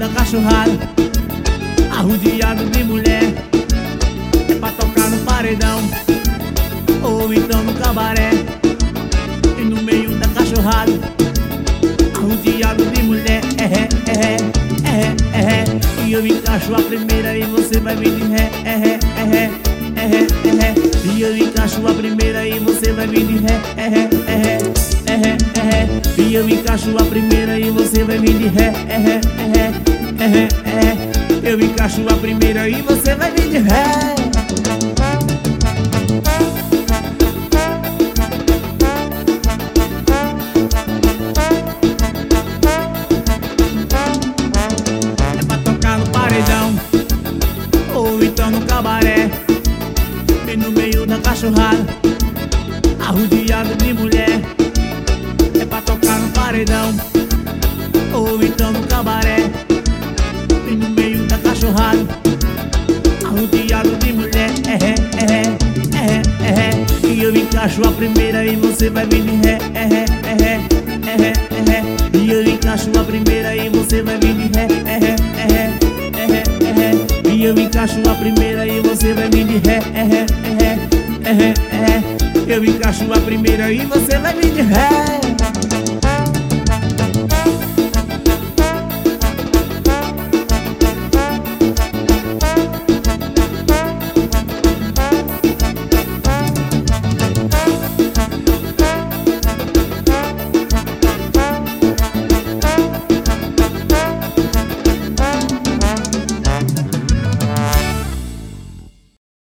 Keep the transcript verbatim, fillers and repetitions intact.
da cachorrada, arrodeado de mulher. É pra tocar no paredão ou então no cabaré. E no meio da cachorrada, arrodeado de mulher. É ré, é ré, é ré, é ré. E eu encaixo a primeira e você vai vir de ré. É ré, é ré, é ré, é ré. E eu encaixo a primeira e você vai vir de ré. É ré, é ré, é ré, é ré. E eu encaixo a primeira e você vai vir de ré. É ré, é ré, é ré, é ré. Eu encaixo a primeira e você vai vir de ré. É pra tocar no paredão ou então no cabaré. E no meio da cachorrada, arrodeado de mulher. É pra tocar no paredão ou então no cabaré. E no meio da cachorrada, arrodeado de mulher. É ré, é ré, é ré, é ré. E eu encaixo a primeira e você vai vir de ré. É ré, é ré, é ré, é ré. E eu encaixo a primeira e você vai vir de ré. É ré, é ré, é ré, é ré. E eu encaixo a primeira e você vai vir de ré. É ré, é ré, é ré, é ré. Eu encaixo a primeira e você vai vir de ré.